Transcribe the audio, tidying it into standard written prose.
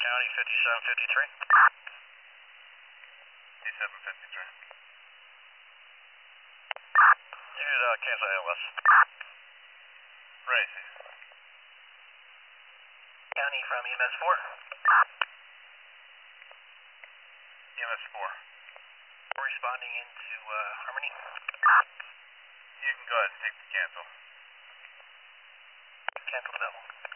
County 5753. 5753. You did cancel ALS. Right. County from EMS 4. EMS 4. Responding into Harmony. You can go ahead and take the cancel. Cancel the double.